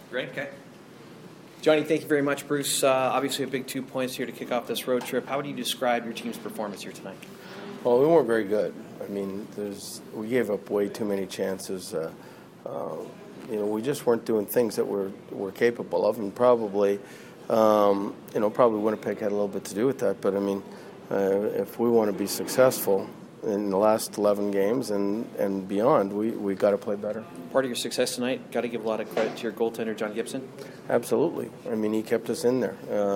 Great, okay. Johnny, thank you very much. Bruce, obviously a big 2 points here to kick off this road trip. How would you describe your team's performance here tonight? Well, we weren't very good. I mean, we gave up way too many chances. We just weren't doing things that we're capable of, and probably Winnipeg had a little bit to do with that. But I mean, if we want to be successful in the last 11 games and beyond, we got to play better. Part of your success tonight, got to give a lot of credit to your goaltender, John Gibson. Absolutely. I mean, he kept us in there.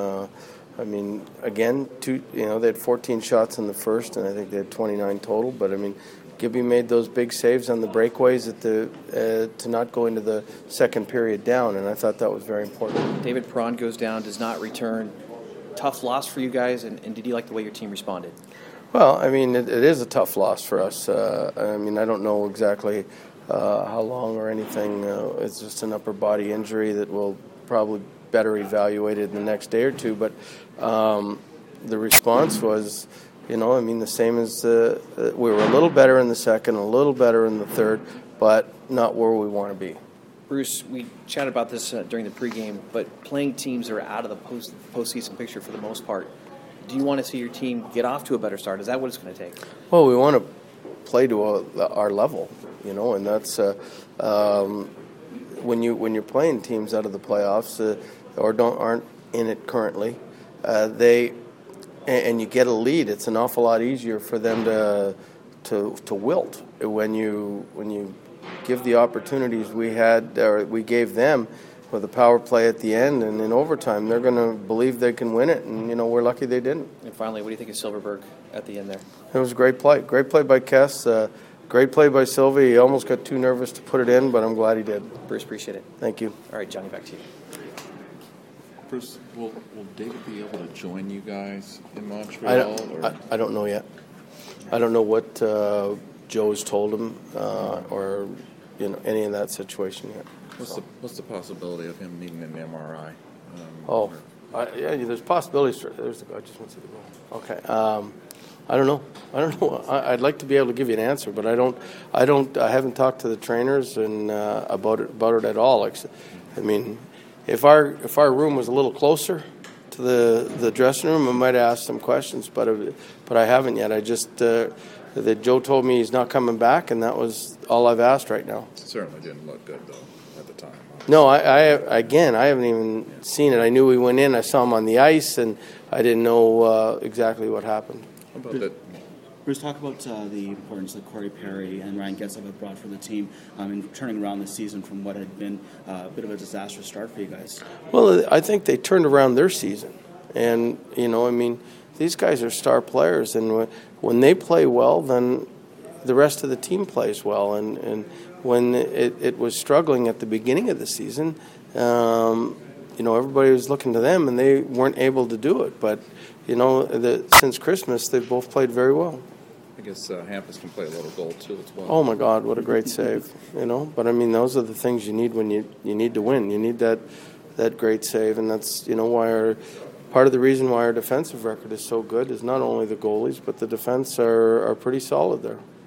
Again, they had 14 shots in the first, and I think they had 29 total. But I mean, Gibby made those big saves on the breakaways to not go into the second period down, and I thought that was very important. David Perron goes down, does not return. Tough loss for you guys, and did you like the way your team responded? Well, I mean, it is a tough loss for us. I don't know exactly how long or anything. It's just an upper body injury that will probably better evaluated in the next day or two. But the response was, the same as we were a little better in the second, a little better in the third, but not where we want to be. Bruce, we chatted about this during the pregame, but playing teams that are out of the postseason picture for the most part. Do you want to see your team get off to a better start? Is that what it's going to take? Well, we want to play to our level, and that's when you're playing teams out of the playoffs aren't in it currently. And you get a lead, it's an awful lot easier for them to wilt when you give the opportunities we gave them with a power play at the end and in overtime. They're going to believe they can win it, and we're lucky they didn't. And finally, what do you think of Silverberg at the end there? It was a great play by Kess. Great play by Sylvie. He almost got too nervous to put it in, but I'm glad he did. Bruce, appreciate it. Thank you. All right, Johnny, back to you. Bruce, will David be able to join you guys in Montreal? I don't know yet. I don't know what Joe's told him or any of that situation yet. What's the possibility of him needing an MRI? There's possibilities. There's the guy. I just want to see the goal. Okay. I don't know. I'd like to be able to give you an answer, but I haven't talked to the trainers and about it at all. I mean, if our room was a little closer to the dressing room, I might have asked some questions, but I haven't yet. I just that Joe told me he's not coming back, and that was all I've asked right now. It certainly didn't look good though at the time. No, I haven't even seen it. I knew he went in. I saw him on the ice, and I didn't know exactly what happened. How about that? Bruce, talk about the importance that Corey Perry and Ryan Getzlaf have brought for the team in turning around the season from what had been a bit of a disastrous start for you guys. Well, I think they turned around their season. And, these guys are star players. And when they play well, then the rest of the team plays well. And when it was struggling at the beginning of the season, everybody was looking to them, and they weren't able to do it. But, since Christmas, they've both played very well. I guess Hampus can play a little goal, too, as well. Oh, my God, what a great save, But, those are the things you need when you need to win. You need that great save, and that's, part of the reason why our defensive record is so good is not only the goalies, but the defense are pretty solid there.